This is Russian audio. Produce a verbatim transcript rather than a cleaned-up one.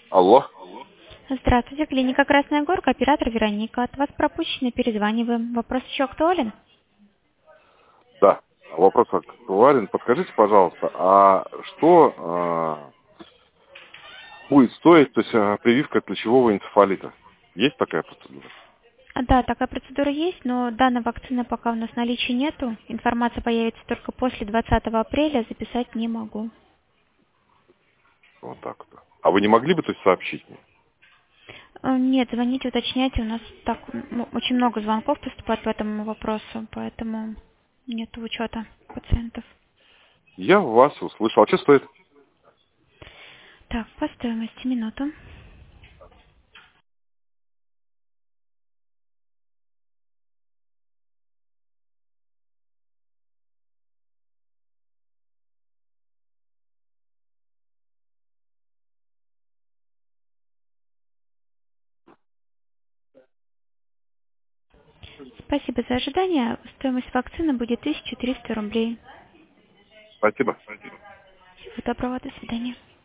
Алло. Здравствуйте, клиника Красная Горка, оператор Вероника. От вас пропущено, перезваниваем. Вопрос еще актуален? Да, вопрос актуален. Подскажите, пожалуйста, а что а, будет стоить, то есть а, прививка от лучевого энцефалита? Есть такая процедура? А, Да, такая процедура есть, но данной вакцины пока у нас в наличии нету. Информация появится только после двадцатого апреля, записать не могу. Вот так вот. А вы не могли бы, то есть, сообщить мне? Э, Нет, звоните, уточняйте. У нас так м, очень много звонков поступает по этому вопросу, поэтому нет учета пациентов. Я вас услышал. А что стоит? Так, по стоимости минуту. Спасибо за ожидание. Стоимость вакцины будет тысяча триста рублей. Спасибо. Всего доброго, до свидания.